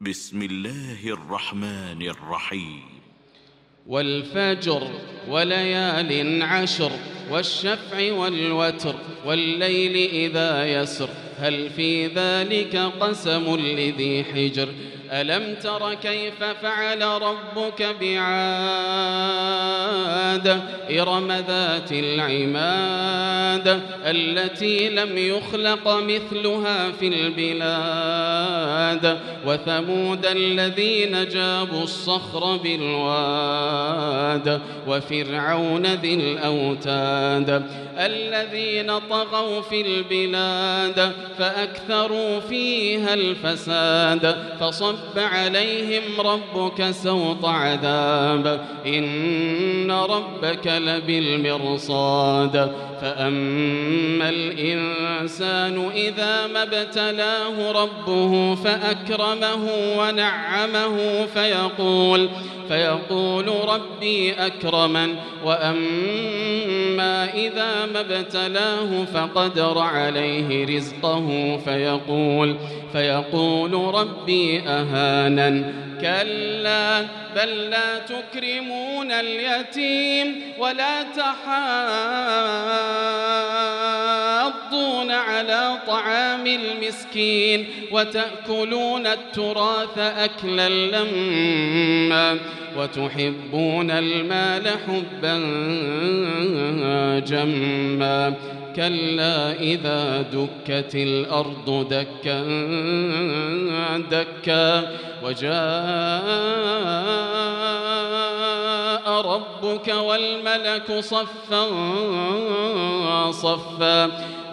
بسم الله الرحمن الرحيم. والفجر وليال عشر والشفع والوتر والليل إذا يسر هل في ذلك قسم لذي حجر ألم تر كيف فعل ربك بعاد إرم ذات العماد التي لم يخلق مثلها في البلاد وثمود الذين جابوا الصخر بالواد وفرعون ذي الأوتاد الذين طغوا في البلاد فأكثروا فيها الفساد فصب عليهم ربك سوط عذاب إن ربك لبالمرصاد فأما الإنسان إذا ما ابتلاه ربه فأكرمه ونعمه فيقول ربي أكرمن وأما إذا ما ابتلاه فقدر عليه رزقه فيقول ربي أهانن كلا بل لا تكرمون اليتيم ولا تحاضون على طعام المسكين وتأكلون التراث أكلا لما وتحبون المال حبا جما كلا إذا دكت الأرض دكا دكا وجاء ربك والملك صفا صفا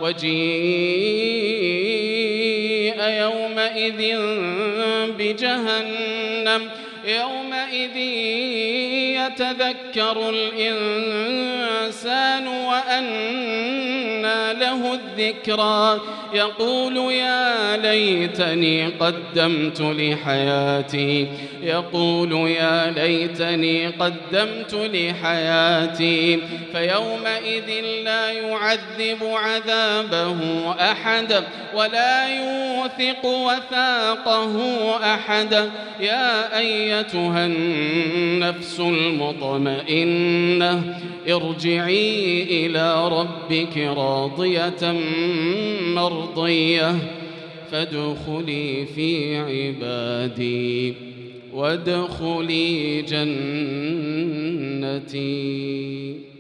وجيء يومئذ بجهنم يومئذ يتذكر الإنسان وأنى له الذكرى يقول يا ليتني قدمت لحياتي فيومئذ لا يعذب عذابه أحد ولا يوثق وثاقه أحد يا أيتها النفس المطمئنة ارجعي إلى ربك راضية مرضية فادخلي في عبادي وادخلي جنتي.